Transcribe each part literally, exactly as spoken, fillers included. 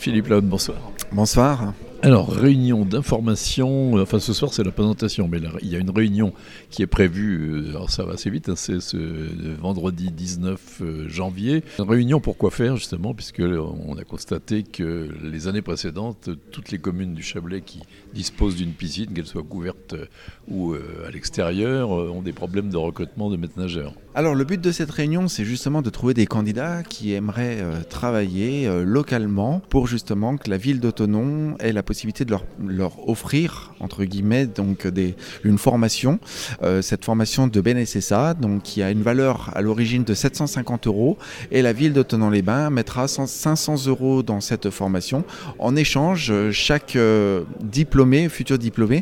Philippe Lahaune, bonsoir. Bonsoir. Alors, réunion d'information, euh, enfin ce soir c'est la présentation, mais là, il y a une réunion qui est prévue, euh, alors ça va assez vite, hein, c'est ce euh, vendredi dix-neuf euh, janvier. Une réunion pour quoi faire justement, puisque euh, on a constaté que les années précédentes, toutes les communes du Chablais qui disposent d'une piscine, qu'elle soit couverte euh, ou euh, à l'extérieur, euh, ont des problèmes de recrutement de maîtres nageurs. Alors le but de cette réunion, c'est justement de trouver des candidats qui aimeraient euh, travailler euh, localement pour justement que la ville de Thonon ait la possibilité de leur, leur offrir, entre guillemets, donc des, une formation. Euh, cette formation de B N S S A, donc, qui a une valeur à l'origine de sept cent cinquante euros, et la ville de Thonon-les-Bains mettra cinq cents euros dans cette formation. En échange, chaque euh, diplômé, futur diplômé,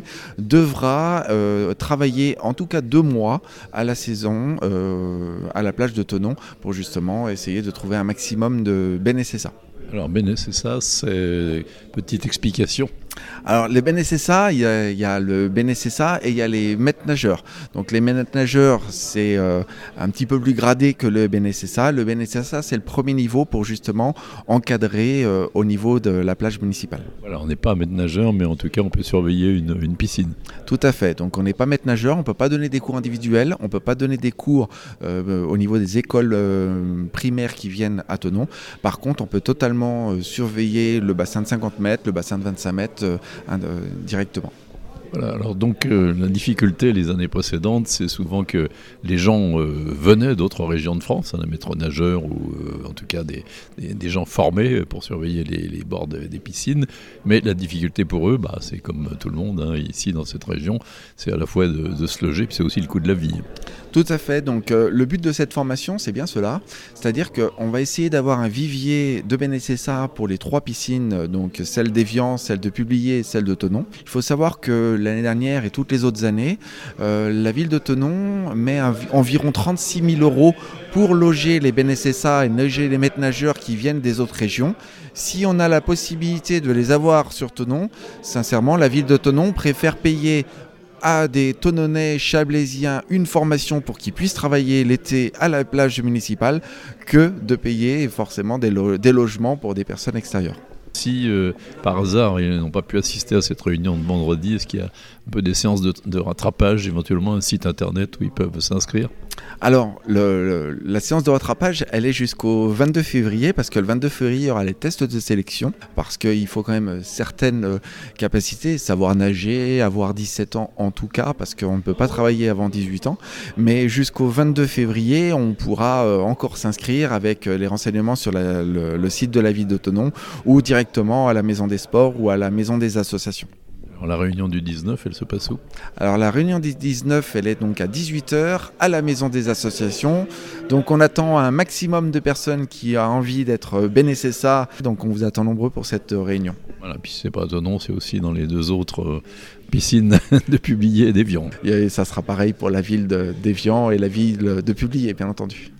devra euh, travailler en tout cas deux mois à la saison euh, à la plage de Thonon pour justement essayer de trouver un maximum de B N S S A. Alors B N S S A, c'est petite explication. Alors les B N S S A, il y, a, il y a le B N S S A et il y a les maîtres nageurs. Donc les maîtres nageurs, c'est euh, un petit peu plus gradé que le B N S S A. Le B N S S A, c'est le premier niveau pour justement encadrer euh, au niveau de la plage municipale. Voilà, on n'est pas maître nageur, mais en tout cas on peut surveiller une, une piscine. Tout à fait, donc on n'est pas maître nageur, on ne peut pas donner des cours individuels, on ne peut pas donner des cours euh, au niveau des écoles euh, primaires qui viennent à Thonon. Par contre, on peut totalement euh, surveiller le bassin de cinquante mètres, le bassin de vingt-cinq mètres euh, euh, directement. Voilà, alors donc euh, la difficulté les années précédentes, c'est souvent que les gens euh, venaient d'autres régions de France, hein, des maîtres nageurs ou euh, en tout cas des, des, des gens formés pour surveiller les, les bords de, des piscines. Mais la difficulté pour eux, bah, c'est comme tout le monde hein, ici dans cette région, c'est à la fois de, de se loger, puis c'est aussi le coût de la vie. Tout à fait, donc euh, le but de cette formation, c'est bien cela, c'est-à-dire qu'on va essayer d'avoir un vivier de B N S S A pour les trois piscines, donc celle d'Évian, celle de Publier et celle de Thonon. Il faut savoir que l'année dernière et toutes les autres années, euh, la ville de Thonon met un, environ trente-six mille euros pour loger les B N S S A et loger les maîtres nageurs qui viennent des autres régions. Si on a la possibilité de les avoir sur Thonon, sincèrement, la ville de Thonon préfère payer à des Thononnais chablaisiens une formation pour qu'ils puissent travailler l'été à la plage municipale que de payer forcément des, lo- des logements pour des personnes extérieures. Si euh, par hasard ils n'ont pas pu assister à cette réunion de vendredi, est-ce qu'il y a un peu des séances de, de rattrapage, éventuellement un site internet où ils peuvent s'inscrire ? Alors, le, le, la séance de rattrapage, elle est jusqu'au vingt-deux février, parce que le vingt-deux février, il y aura les tests de sélection, parce qu'il faut quand même certaines capacités, savoir nager, avoir dix-sept ans en tout cas, parce qu'on ne peut pas travailler avant dix-huit ans. Mais jusqu'au vingt-deux février, on pourra encore s'inscrire avec les renseignements sur la, le, le site de la ville de Thonon, ou directement à la maison des sports ou à la maison des associations. Alors la réunion du dix-neuf, elle se passe où ? Alors la réunion du dix-neuf, elle est donc à dix-huit heures à la maison des associations. Donc on attend un maximum de personnes qui ont envie d'être B N S S A. Donc on vous attend nombreux pour cette réunion. Voilà, puis c'est pas étonnant, c'est aussi dans les deux autres euh, piscines de Publier et d'Évian. Et ça sera pareil pour la ville de, d'Évian et la ville de Publier, bien entendu.